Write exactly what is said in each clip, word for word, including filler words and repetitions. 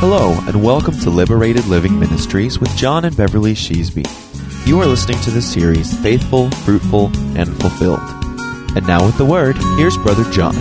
Hello, and welcome to Liberated Living Ministries with John and Beverly Sheasby. You are listening to the series Faithful, Fruitful, and Fulfilled. And now with the Word, here's Brother John.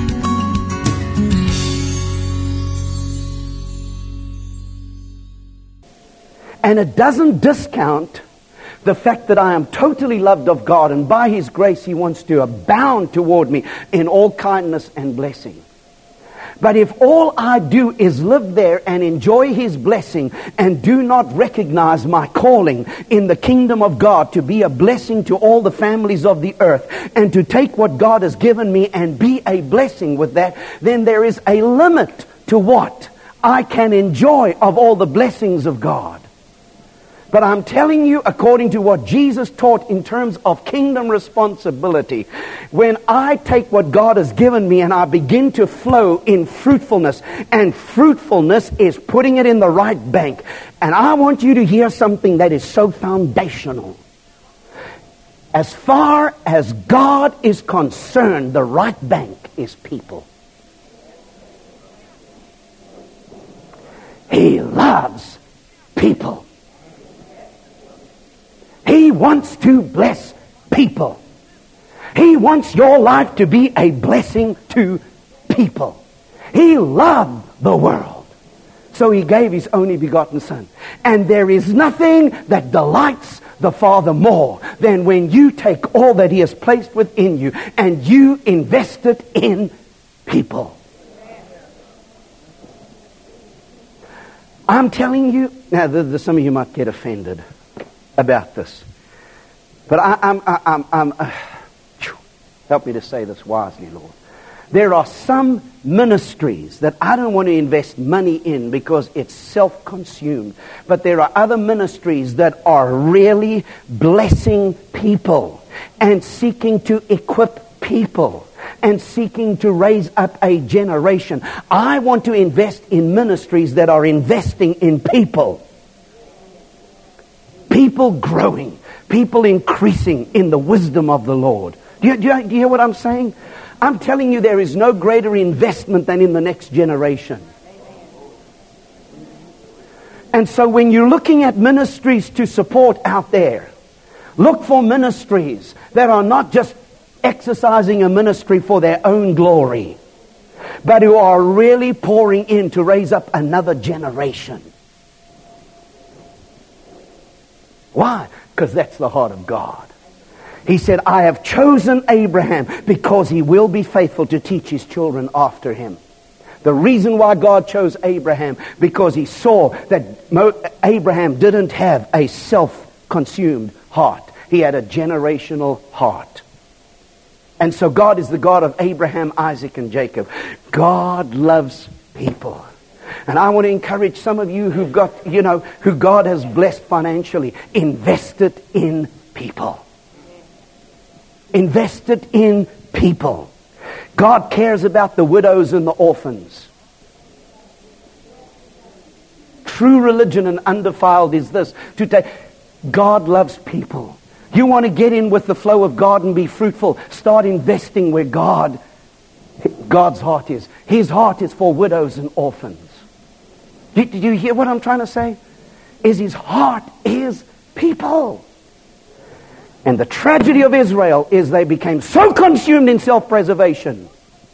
And it doesn't discount the fact that I am totally loved of God, and by His grace He wants to abound toward me in all kindness and blessing. But if all I do is live there and enjoy His blessing and do not recognize my calling in the kingdom of God to be a blessing to all the families of the earth and to take what God has given me and be a blessing with that, then there is a limit to what I can enjoy of all the blessings of God. But I'm telling you, according to what Jesus taught in terms of kingdom responsibility, when I take what God has given me and I begin to flow in fruitfulness, and fruitfulness is putting it in the right bank. And I want you to hear something that is so foundational. As far as God is concerned, the right bank is people. He loves people. He wants to bless people. He wants your life to be a blessing to people. He loved the world, so He gave His only begotten Son. And there is nothing that delights the Father more than when you take all that He has placed within you and you invest it in people. I'm telling you, now the, the, some of you might get offended about this, but I, I'm, I, I'm, I'm uh, help me to say this wisely, Lord. There are some ministries that I don't want to invest money in because it's self-consumed, but there are other ministries that are really blessing people and seeking to equip people and seeking to raise up a generation. I want to invest in ministries that are investing in people. People growing, people increasing in the wisdom of the Lord. Do you, do, you, do you hear what I'm saying? I'm telling you, there is no greater investment than in the next generation. And so when you're looking at ministries to support out there, look for ministries that are not just exercising a ministry for their own glory, but who are really pouring in to raise up another generation. Why? Because that's the heart of God. He said, I have chosen Abraham because he will be faithful to teach his children after him. The reason why God chose Abraham, because He saw that Mo- Abraham didn't have a self-consumed heart. He had a generational heart. And so God is the God of Abraham, Isaac, and Jacob. God loves people. And I want to encourage some of you who've got, you know, who God has blessed financially. Invest it in people. Invest it in people. God cares about the widows and the orphans. True religion and undefiled is this. To take, God loves people. You want to get in with the flow of God and be fruitful. Start investing where God, God's heart is. His heart is for widows and orphans. Did, did you hear what I'm trying to say? Is His heart is people. And the tragedy of Israel is they became so consumed in self-preservation.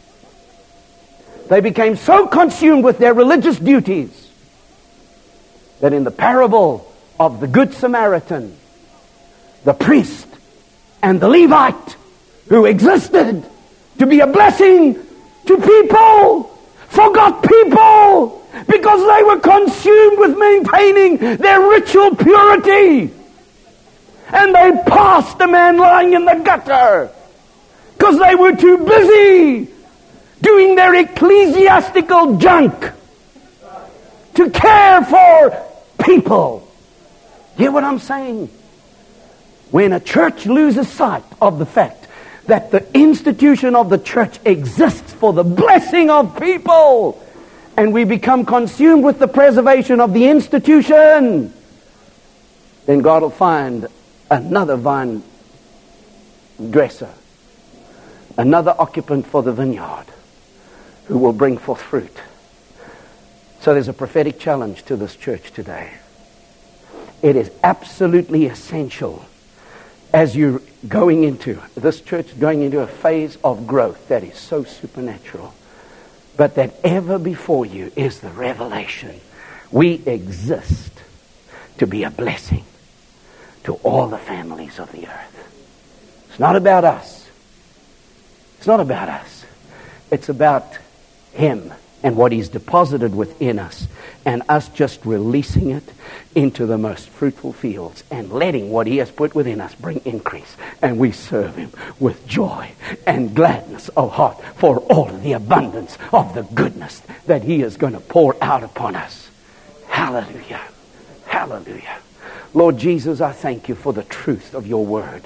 They became so consumed with their religious duties that in the parable of the Good Samaritan, the priest and the Levite, who existed to be a blessing to people, forgot people because they were consumed with maintaining their ritual purity. And they passed a man lying in the gutter because they were too busy doing their ecclesiastical junk to care for people. Hear what I'm saying? When a church loses sight of the fact that the institution of the church exists for the blessing of people, and we become consumed with the preservation of the institution, then God will find another vine dresser, another occupant for the vineyard, who will bring forth fruit. So there's a prophetic challenge to this church today. It is absolutely essential as you're going into, this church going into a phase of growth that is so supernatural. But that ever before you is the revelation. We exist to be a blessing to all the families of the earth. It's not about us. It's not about us. It's about Him and what He's deposited within us, and us just releasing it into the most fruitful fields and letting what He has put within us bring increase. And we serve Him with joy and gladness of heart for all of the abundance of the goodness that He is going to pour out upon us. Hallelujah. Hallelujah. Lord Jesus, I thank You for the truth of Your word.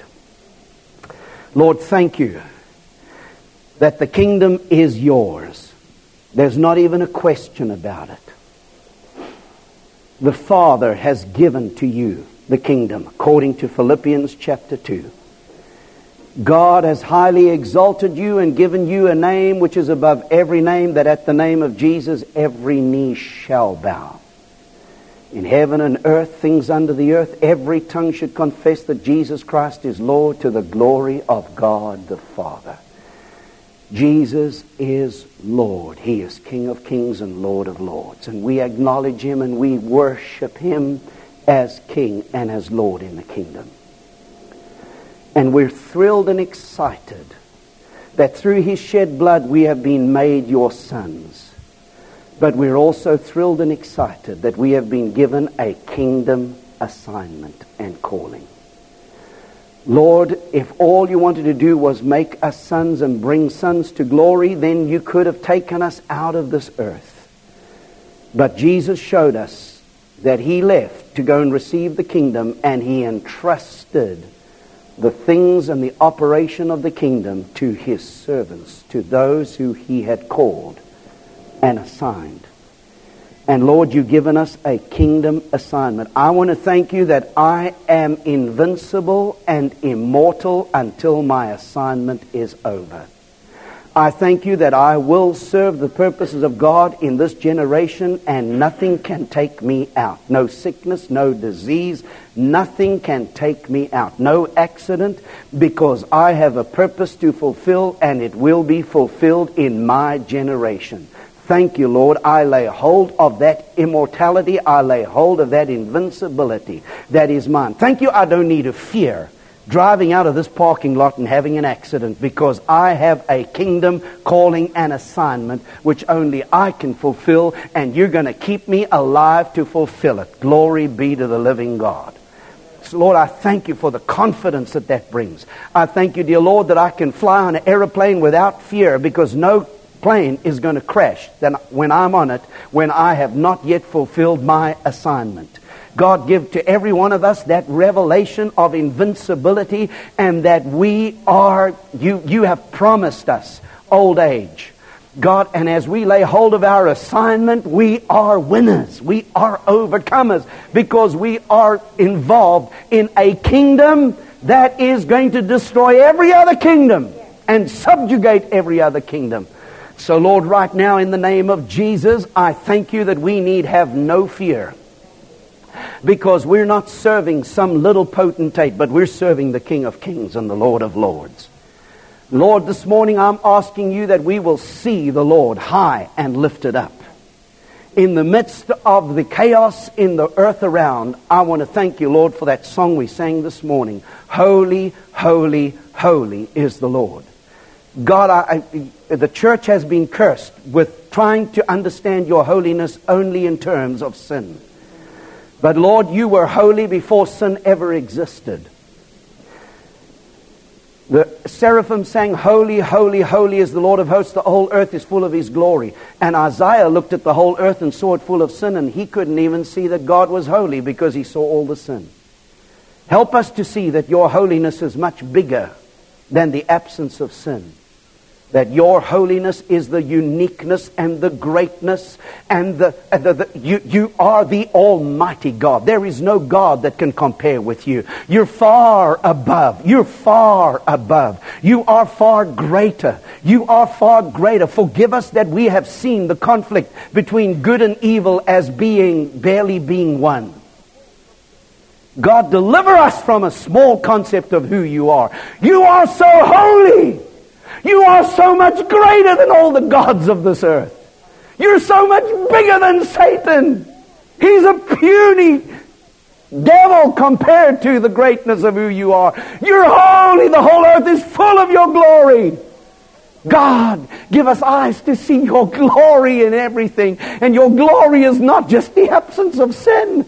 Lord, thank You that the kingdom is Yours. There's not even a question about it. The Father has given to You the kingdom, according to Philippians chapter two. God has highly exalted You and given You a name which is above every name, that at the name of Jesus every knee shall bow. In heaven and earth, things under the earth, every tongue should confess that Jesus Christ is Lord, to the glory of God the Father. Jesus is Lord. He is King of kings and Lord of lords. And we acknowledge Him and we worship Him as King and as Lord in the kingdom. And we're thrilled and excited that through His shed blood we have been made Your sons. But we're also thrilled and excited that we have been given a kingdom assignment and calling. Lord, if all You wanted to do was make us sons and bring sons to glory, then You could have taken us out of this earth. But Jesus showed us that He left to go and receive the kingdom, and He entrusted the things and the operation of the kingdom to His servants, to those who He had called and assigned. And Lord, You've given us a kingdom assignment. I want to thank You that I am invincible and immortal until my assignment is over. I thank You that I will serve the purposes of God in this generation, and nothing can take me out. No sickness, no disease, nothing can take me out. No accident, because I have a purpose to fulfill, and it will be fulfilled in my generation. Thank You, Lord. I lay hold of that immortality. I lay hold of that invincibility that is mine. Thank You, I don't need to fear driving out of this parking lot and having an accident, because I have a kingdom calling and assignment which only I can fulfill, and You're going to keep me alive to fulfill it. Glory be to the living God. So Lord, I thank You for the confidence that that brings. I thank You, dear Lord, that I can fly on an airplane without fear, because no plane is going to crash then when I'm on it, when I have not yet fulfilled my assignment. God, give to every one of us that revelation of invincibility, and that we are, you, you have promised us old age. God, and as we lay hold of our assignment, we are winners. We are overcomers, because we are involved in a kingdom that is going to destroy every other kingdom and subjugate every other kingdom. So Lord, right now in the name of Jesus, I thank You that we need have no fear, because we're not serving some little potentate, but we're serving the King of kings and the Lord of lords. Lord, this morning I'm asking You that we will see the Lord high and lifted up. In the midst of the chaos in the earth around, I want to thank You, Lord, for that song we sang this morning. Holy, holy, holy is the Lord. God, I, I, the church has been cursed with trying to understand Your holiness only in terms of sin. But Lord, You were holy before sin ever existed. The seraphim sang, holy, holy, holy is the Lord of hosts. The whole earth is full of His glory. And Isaiah looked at the whole earth and saw it full of sin, and he couldn't even see that God was holy because he saw all the sin. Help us to see that Your holiness is much bigger than the absence of sin. That Your holiness is the uniqueness and the greatness, and the, uh, the, the you, you are the Almighty God. There is no God that can compare with You. You're far above. You're far above. You are far greater. You are far greater. Forgive us that we have seen the conflict between good and evil as being, barely being one. God, deliver us from a small concept of who you are. You are so holy. You are so much greater than all the gods of this earth. You're so much bigger than Satan. He's a puny devil compared to the greatness of who you are. You're holy. The whole earth is full of your glory. God, give us eyes to see your glory in everything. And your glory is not just the absence of sin.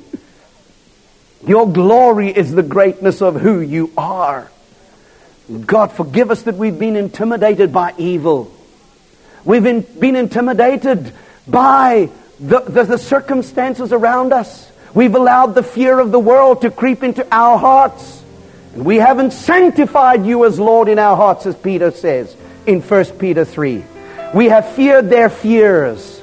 Your glory is the greatness of who you are. God, forgive us that we've been intimidated by evil. We've been, been intimidated by the, the, the circumstances around us. We've allowed the fear of the world to creep into our hearts. And we haven't sanctified you as Lord in our hearts, as Peter says in First Peter three. We have feared their fears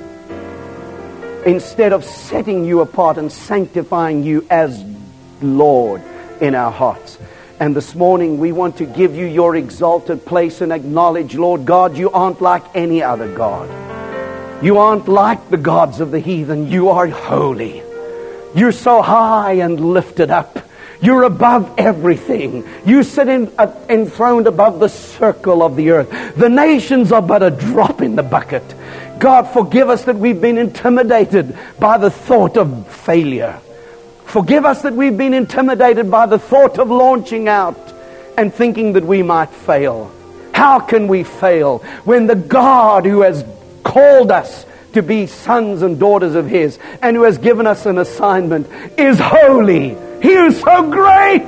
instead of setting you apart and sanctifying you as Lord in our hearts. And this morning we want to give you your exalted place and acknowledge, Lord God, you aren't like any other God. You aren't like the gods of the heathen. You are holy. You're so high and lifted up. You're above everything. You sit in, uh, enthroned above the circle of the earth. The nations are but a drop in the bucket. God, forgive us that we've been intimidated by the thought of failure. Forgive us that we've been intimidated by the thought of launching out and thinking that we might fail. How can we fail when the God who has called us to be sons and daughters of His and who has given us an assignment is holy? He is so great.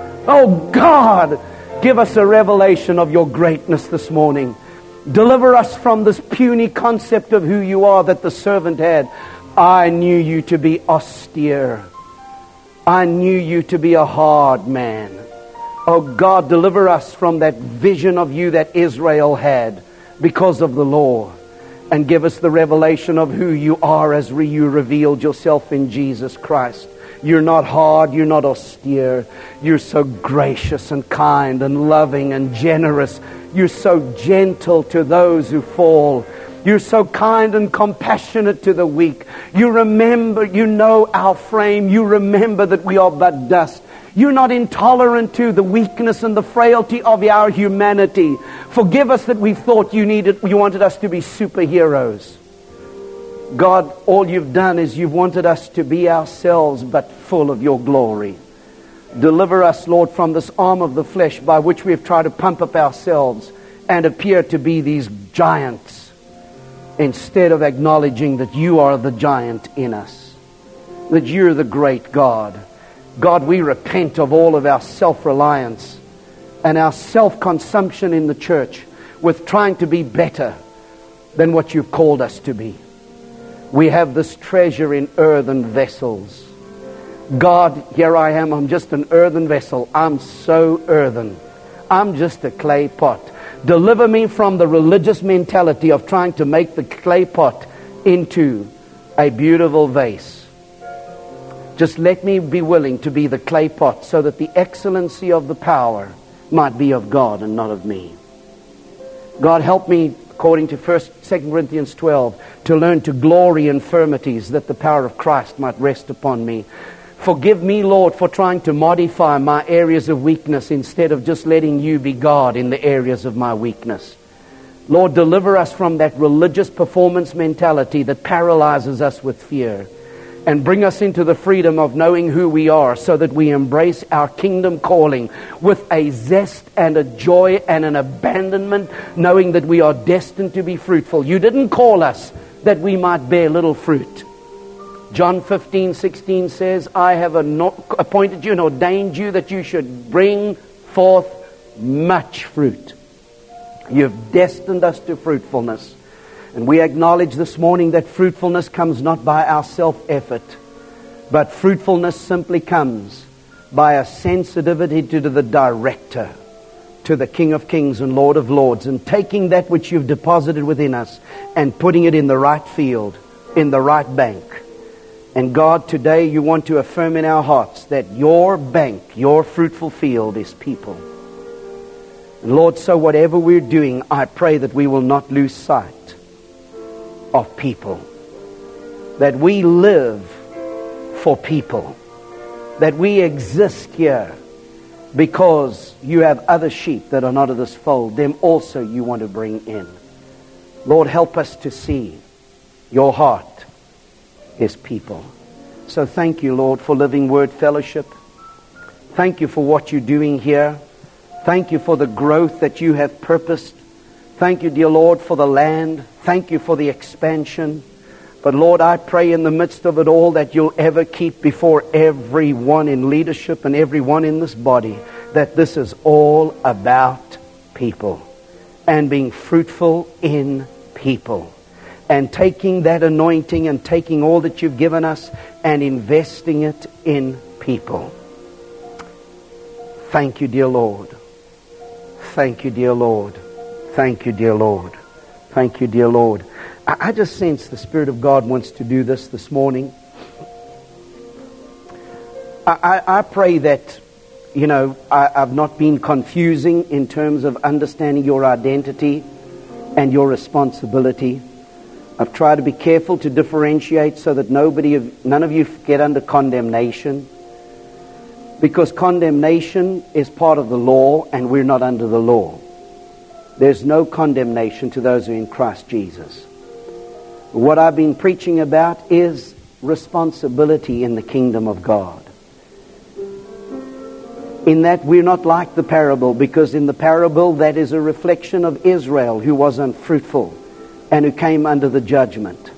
Oh God, give us a revelation of your greatness this morning. Deliver us from this puny concept of who you are that the servant had. I knew you to be austere. I knew you to be a hard man. Oh God, deliver us from that vision of you that Israel had because of the law. And give us the revelation of who you are as you revealed yourself in Jesus Christ. You're not hard, you're not austere. You're so gracious and kind and loving and generous. You're so gentle to those who fall. You're so kind and compassionate to the weak. You remember, you know our frame. You remember that we are but dust. You're not intolerant to the weakness and the frailty of our humanity. Forgive us that we thought you needed, you wanted us to be superheroes. God, all you've done is you've wanted us to be ourselves, but full of your glory. Deliver us, Lord, from this arm of the flesh by which we have tried to pump up ourselves and appear to be these giants, instead of acknowledging that you are the giant in us, that you're the great God. God, we repent of all of our self-reliance and our self-consumption in the church with trying to be better than what you've called us to be. We have this treasure in earthen vessels. God, here I am. I'm just an earthen vessel. I'm so earthen. I'm just a clay pot. Deliver me from the religious mentality of trying to make the clay pot into a beautiful vase. Just let me be willing to be the clay pot so that the excellency of the power might be of God and not of me. God, help me, according to First, Second Corinthians twelve, to learn to glory in infirmities that the power of Christ might rest upon me. Forgive me, Lord, for trying to modify my areas of weakness instead of just letting you be God in the areas of my weakness. Lord, deliver us from that religious performance mentality that paralyzes us with fear, and bring us into the freedom of knowing who we are so that we embrace our kingdom calling with a zest and a joy and an abandonment, knowing that we are destined to be fruitful. You didn't call us that we might bear little fruit. John fifteen sixteen says, I have appointed you and ordained you that you should bring forth much fruit. You've destined us to fruitfulness. And we acknowledge this morning that fruitfulness comes not by our self-effort, but fruitfulness simply comes by a sensitivity to the Director, to the King of Kings and Lord of Lords, and taking that which you've deposited within us and putting it in the right field, in the right bank. And God, today you want to affirm in our hearts that your bank, your fruitful field is people. And Lord, so whatever we're doing, I pray that we will not lose sight of people. That we live for people. That we exist here because you have other sheep that are not of this fold. Them also you want to bring in. Lord, help us to see your heart is people. So thank you, Lord, for Living Word Fellowship. Thank you for what you're doing here. Thank you for the growth that you have purposed. Thank you, dear Lord, for the land. Thank you for the expansion. But Lord, I pray in the midst of it all that you'll ever keep before everyone in leadership and everyone in this body that this is all about people and being fruitful in people and taking that anointing and taking all that you've given us and investing it in people. Thank you, dear Lord. Thank you, dear Lord. Thank you, dear Lord. Thank you, dear Lord. I just sense the Spirit of God wants to do this this morning. I, I, I pray that, you know, I, I've not been confusing in terms of understanding your identity and your responsibility. I've tried to be careful to differentiate so that nobody, of, none of you get under condemnation. Because condemnation is part of the law and we're not under the law. There's no condemnation to those who are in Christ Jesus. What I've been preaching about is responsibility in the kingdom of God. In that we're not like the parable, because in the parable that is a reflection of Israel who was unfruitful and who came under the judgment.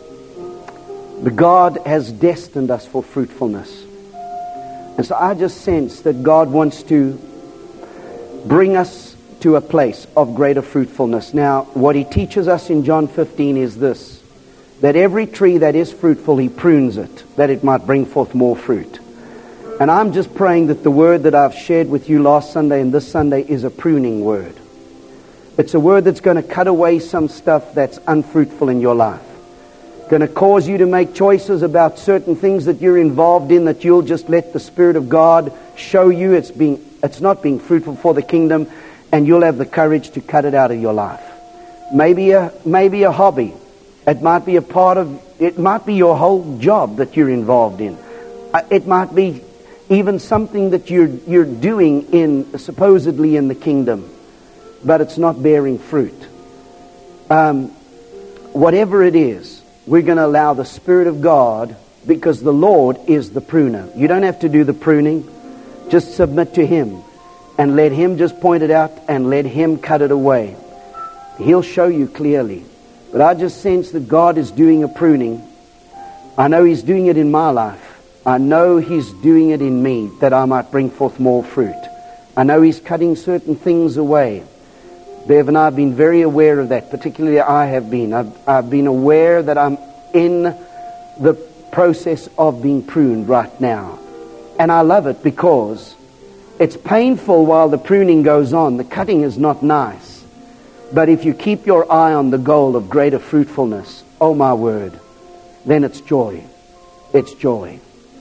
But God has destined us for fruitfulness. And so I just sense that God wants to bring us to a place of greater fruitfulness. Now, what He teaches us in John fifteen is this, that every tree that is fruitful, He prunes it, that it might bring forth more fruit. And I'm just praying that the word that I've shared with you last Sunday and this Sunday is a pruning word. It's a word that's going to cut away some stuff that's unfruitful in your life. Going to cause you to make choices about certain things that you're involved in that you'll just let the Spirit of God show you it's being, it's not being fruitful for the kingdom, and you'll have the courage to cut it out of your life. Maybe a, maybe a hobby. It might be a part of, it might be your whole job that you're involved in. It might be even something that you're you're doing in supposedly in the kingdom, but it's not bearing fruit. Um, whatever it is, we're going to allow the Spirit of God, because the Lord is the pruner. You don't have to do the pruning. Just submit to Him and let Him just point it out and let Him cut it away. He'll show you clearly. But I just sense that God is doing a pruning. I know He's doing it in my life. I know He's doing it in me, that I might bring forth more fruit. I know He's cutting certain things away. Bev and I have been very aware of that. Particularly I have been. I've, I've been aware that I'm in the process of being pruned right now. And I love it because it's painful while the pruning goes on. The cutting is not nice. But if you keep your eye on the goal of greater fruitfulness, oh my word, then it's joy. It's joy.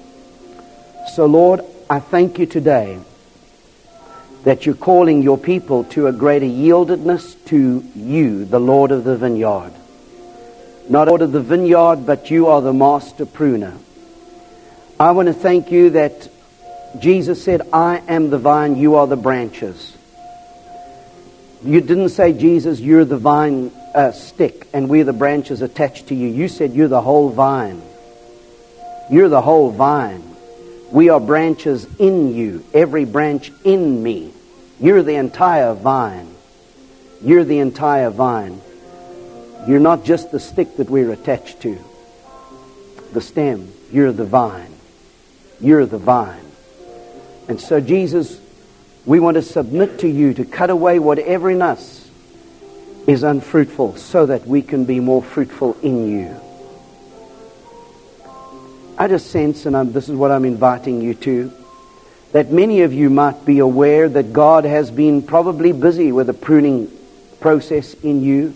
So Lord, I thank you today that you're calling your people to a greater yieldedness to you, the Lord of the vineyard. Not Lord of the vineyard, but you are the master pruner. I want to thank you that Jesus said, I am the vine, you are the branches. You didn't say, Jesus, you're the vine uh, stick and we're the branches attached to you. You said you're the whole vine. You're the whole vine. We are branches in you, every branch in me. You're the entire vine. You're the entire vine. You're not just the stick that we're attached to. The stem. You're the vine. You're the vine. And so, Jesus, we want to submit to you to cut away whatever in us is unfruitful so that we can be more fruitful in you. I just sense, and I'm, this is what I'm inviting you to, that many of you might be aware that God has been probably busy with a pruning process in you.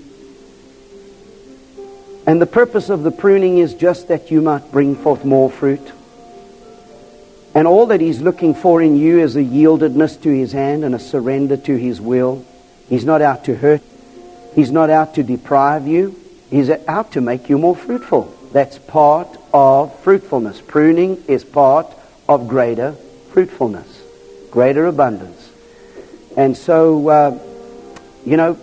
And the purpose of the pruning is just that you might bring forth more fruit. And all that He's looking for in you is a yieldedness to His hand and a surrender to His will. He's not out to hurt. He's not out to deprive you. He's out to make you more fruitful. That's part of fruitfulness. Pruning is part of greater fruitfulness, greater abundance. And so, uh, you know,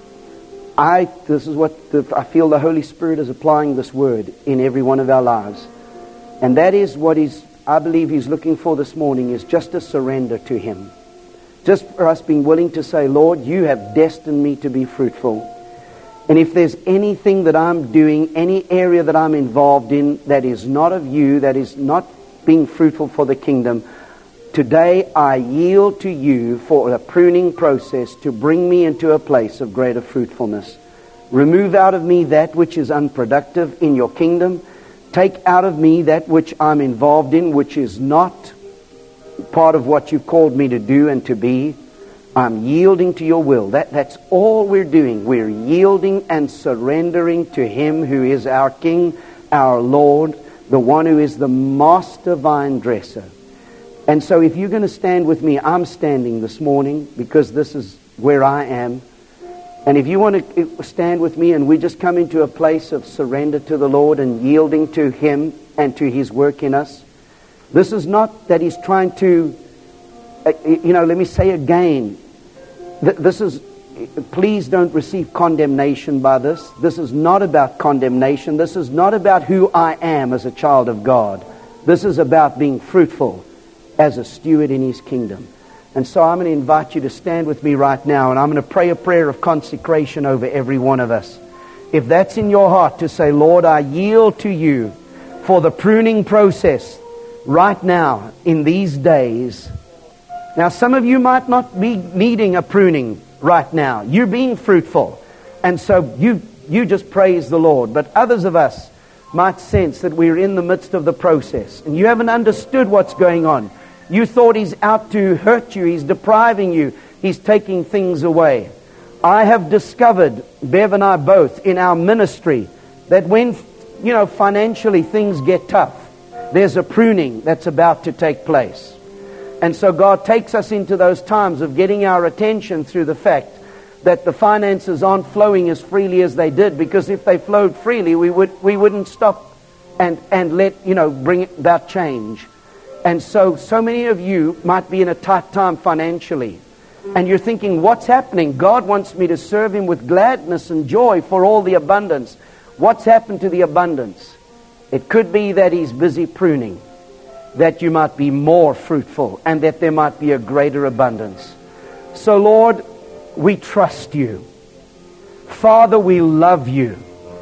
I this is what the, I feel the Holy Spirit is applying this word in every one of our lives. And that is what He's, I believe He's looking for this morning, is just a surrender to Him. Just for us being willing to say, Lord, You have destined me to be fruitful. And if there's anything that I'm doing, any area that I'm involved in that is not of You, that is not being fruitful for the kingdom, today I yield to You for a pruning process to bring me into a place of greater fruitfulness. Remove out of me that which is unproductive in Your kingdom. Take out of me that which I'm involved in, which is not part of what You've called me to do and to be. I'm yielding to Your will. That, that's all we're doing. We're yielding and surrendering to Him who is our King, our Lord, the one who is the master vine dresser. And so if you're going to stand with me, I'm standing this morning because this is where I am. And if you want to stand with me and we just come into a place of surrender to the Lord and yielding to Him and to His work in us. This is not that He's trying to, you know, let me say again, this is, please don't receive condemnation by this. This is not about condemnation. This is not about who I am as a child of God. This is about being fruitful as a steward in His kingdom. And so I'm going to invite you to stand with me right now, and I'm going to pray a prayer of consecration over every one of us. If that's in your heart, to say, Lord, I yield to You for the pruning process right now in these days. Now, some of you might not be needing a pruning right now. You're being fruitful. And so you you just praise the Lord. But others of us might sense that we're in the midst of the process. And you haven't understood what's going on. You thought He's out to hurt you. He's depriving you. He's taking things away. I have discovered, Bev and I both, in our ministry, that when, you know, financially things get tough, there's a pruning that's about to take place. And so God takes us into those times of getting our attention through the fact that the finances aren't flowing as freely as they did, because if they flowed freely, we would we wouldn't stop and and let, you know, bring about change. And so so many of you might be in a tight time financially, and you're thinking, what's happening? God wants me to serve Him with gladness and joy for all the abundance. What's happened to the abundance? It could be that He's busy pruning, that you might be more fruitful and that there might be a greater abundance. So Lord, we trust You. Father, we love You.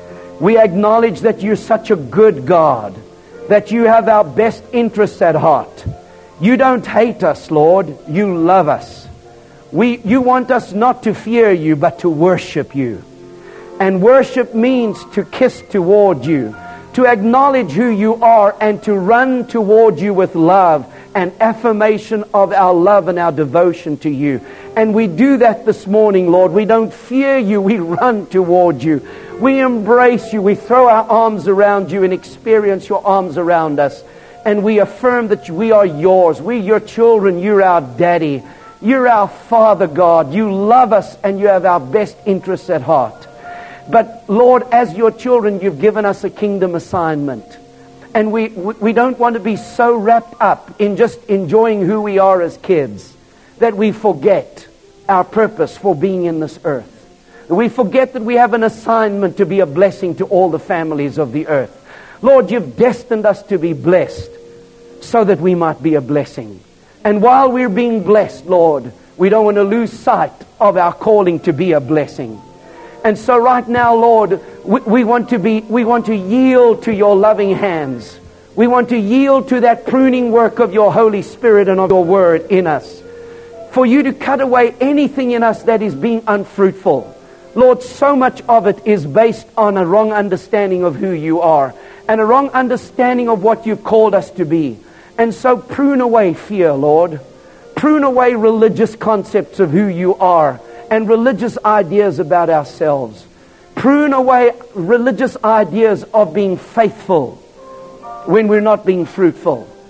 We acknowledge that You're such a good God, that You have our best interests at heart. You don't hate us, Lord. You love us. We, you want us not to fear You, but to worship You. And worship means to kiss toward You, to acknowledge who You are, and to run toward You with love and affirmation of our love and our devotion to You. And we do that this morning, Lord. We don't fear You. We run toward You. We embrace You. We throw our arms around You and experience Your arms around us. And we affirm that we are Yours. We're Your children. You're our daddy. You're our Father God. You love us and You have our best interests at heart. But Lord, as Your children, You've given us a kingdom assignment. And we, we don't want to be so wrapped up in just enjoying who we are as kids that we forget our purpose for being in this earth. We forget that we have an assignment to be a blessing to all the families of the earth. Lord, You've destined us to be blessed so that we might be a blessing. And while we're being blessed, Lord, we don't want to lose sight of our calling to be a blessing. And so right now, Lord, we, we want to be, we want to yield to Your loving hands. We want to yield to that pruning work of Your Holy Spirit and of Your Word in us. For You to cut away anything in us that is being unfruitful. Lord, so much of it is based on a wrong understanding of who You are and a wrong understanding of what You've called us to be. And so prune away fear, Lord. Prune away religious concepts of who You are and religious ideas about ourselves. Prune away religious ideas of being faithful when we're not being fruitful.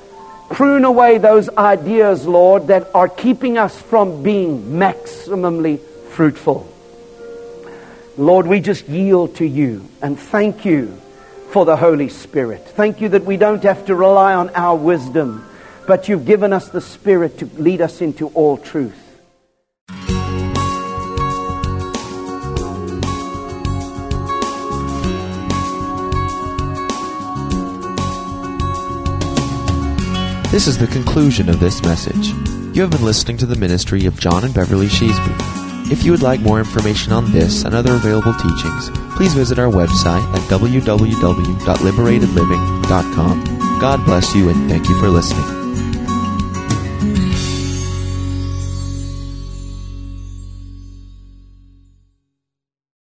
Prune away those ideas, Lord, that are keeping us from being maximally fruitful. Lord, we just yield to you and thank you for the Holy Spirit. Thank you that we don't have to rely on our wisdom, but you've given us the Spirit to lead us into all truth. This is the conclusion of this message. You have been listening to the ministry of John and Beverly Sheasby. If you would like more information on this and other available teachings, please visit our website at w w w dot liberated living dot com. God bless you and thank you for listening.